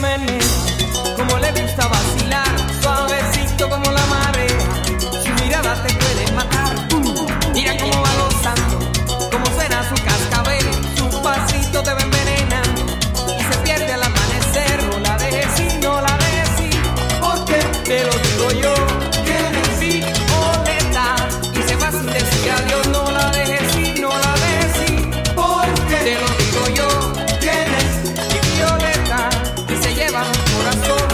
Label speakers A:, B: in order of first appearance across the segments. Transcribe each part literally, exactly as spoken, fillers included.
A: menea, como le gusta vacilar, suavecito como la marea, su mirada te puede matar. Mira cómo va gozando, cómo suena su cascabel, su pasito te va envenenando y se pierde al amanecer. No la dejes ir, no la dejes ir, porque te lo digo yo, tienes Violeta y se va sin decir adiós. No la dejes ir, no la dejes ir, porque te lo digo yo, tienes Violeta y se lleva mi corazón.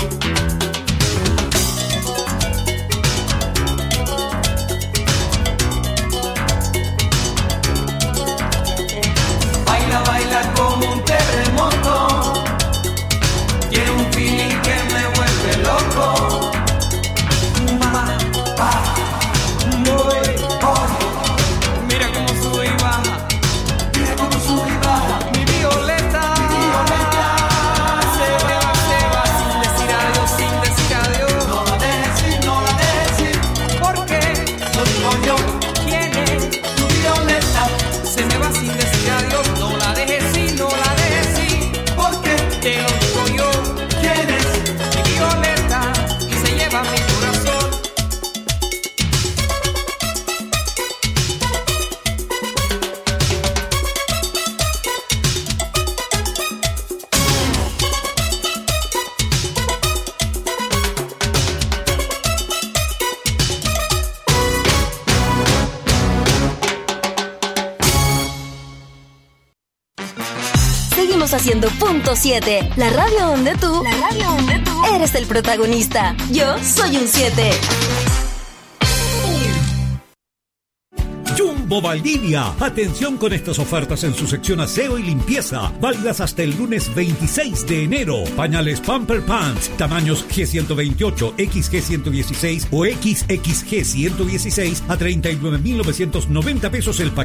A: Baila, baila como un terremoto, tiene un feeling que me vuelve loco. Ma, pa, muy, oh. Mira cómo sube y baja, mira cómo sube y baja. Mi Violeta, mi Violeta, se va, se va sin decir adiós, sin decir adiós. No la dejes ir, no la dejes ir, porque lo digo yo, tiene tu Violeta, se me va sin decir adiós. No la dejes ir, no la dejes ir, porque te lo digo yo, tienes mi Violeta y se lleva mi corazón.
B: Seguimos haciendo Punto siete, la radio donde tú, la radio donde tú eres el protagonista. Yo soy un siete.
C: Jumbo Valdivia. Atención con estas ofertas en su sección aseo y limpieza. Válidas hasta el lunes veintiséis de enero. Pañales Pamper Pants, tamaños G ciento veintiocho, X G ciento dieciséis o X X G ciento dieciséis a treinta y nueve mil novecientos noventa pesos el paquete.